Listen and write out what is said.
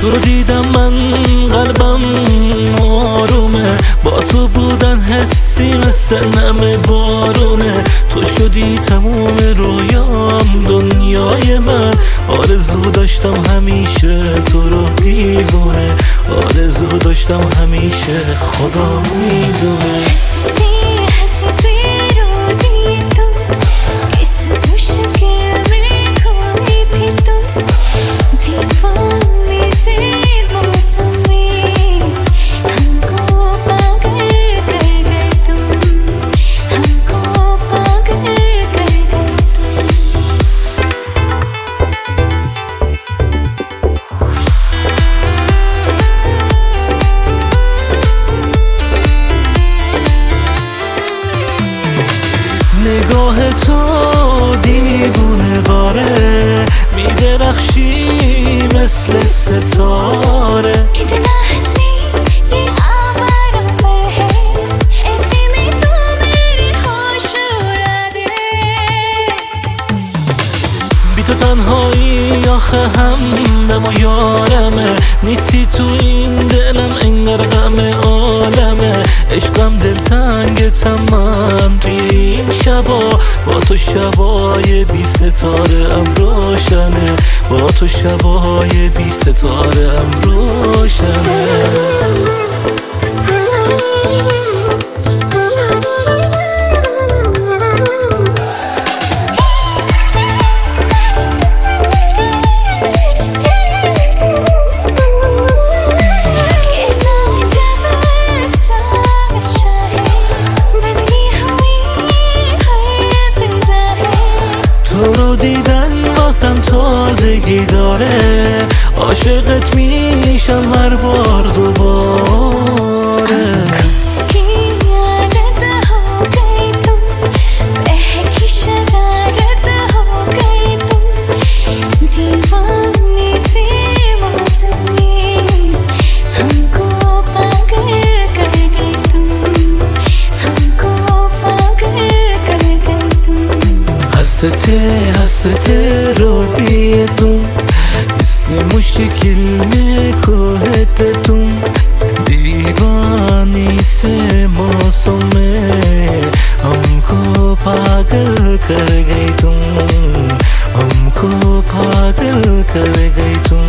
تو رو دیدم من قلبم آرومه، با تو بودن حسی مثل نم بارونه. تو شدی تموم رویام دنیای من، آرزو داشتم همیشه تو رو دیوونه، آرزو داشتم همیشه خدا میدونه. نگاه تو دیوونه واره، میدرخشی مثل ستاره. بی تو تنهایی آخه همدم و یارمه، نیستی تو این دلم انگار غم عالمه. عشقم دلتنگ تمام توی این شبا، با تو شبای بی ستاره ام روشنه، با تو شبای بی ستاره ام روشنه. تو رو دیدن واسم تازگی داره، عاشقت میشم هر بار دوباره. हंसते रो दिए तुम, इससे मुश्किल में खोते तुम। दीवानी से मौसम में हमको पागल कर गई तुम, हमको पागल कर गई तुम।